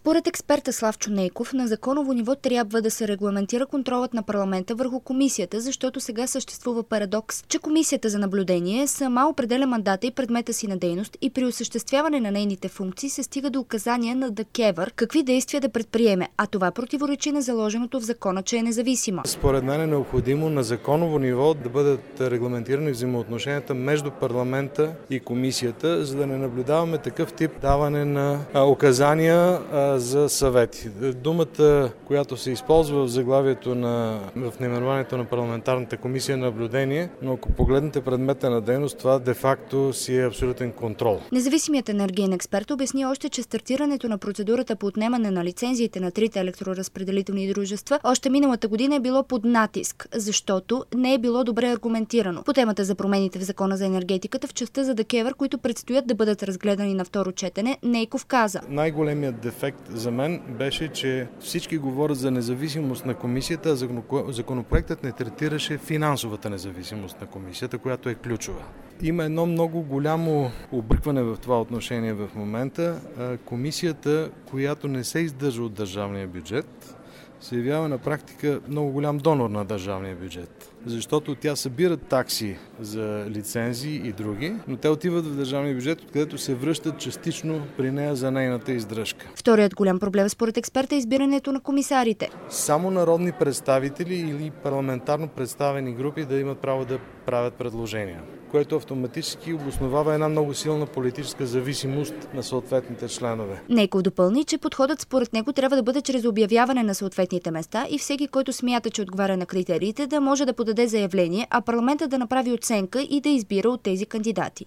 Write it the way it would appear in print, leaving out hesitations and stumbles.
Според експерта Славчо Нейков, на законово ниво трябва да се регламентира контролът на парламента върху комисията, защото сега съществува парадокс, че комисията за наблюдение сама определя мандата и предмета си на дейност и при осъществяване на нейните функции се стига до указания на ДКЕВР какви действия да предприеме, а това противоречи на заложеното в закона, че е независима. Според мен е необходимо на законово ниво да бъдат регламентирани взаимоотношенията между парламента и комисията, за да не наблюдаваме такъв тип даване на указания за съвети. Думата, която се използва в заглавието в наименованието на парламентарната комисия е наблюдение, но ако погледнете предмета на дейност, това де-факто си е абсолютен контрол. Независимият енергиен експерт обясни още, че стартирането на процедурата по отнемане на лицензиите на трите електроразпределителни дружества още миналата година е било под натиск, защото не е било добре аргументирано. По темата за промените в Закона за енергетиката в частта за ДКЕВР, които предстоят да бъдат разгледани на второ четене, Нейков каза: Най-големият дефект за мен беше, че всички говорят за независимост на комисията, а законопроектът не третираше финансовата независимост на комисията, която е ключова. Има едно много голямо объркване в това отношение в момента. Комисията, която не се издържа от държавния бюджет, се явява на практика много голям донор на държавния бюджет. Защото тя събира такси за лицензии и други, но те отиват в държавния бюджет, откъдето се връщат частично при нея за нейната издръжка. Вторият голям проблем според експерта е избирането на комисарите. Само народни представители или парламентарно представени групи да имат право да правят предложения, което автоматически обосновава една много силна политическа зависимост на съответните членове. Нейков допълни, че подходът според него трябва да бъде чрез обявяване на съответните места и всеки, който смята, че отговаря на критериите, да може да подаде заявление, а парламентът да направи оценка и да избира от тези кандидати.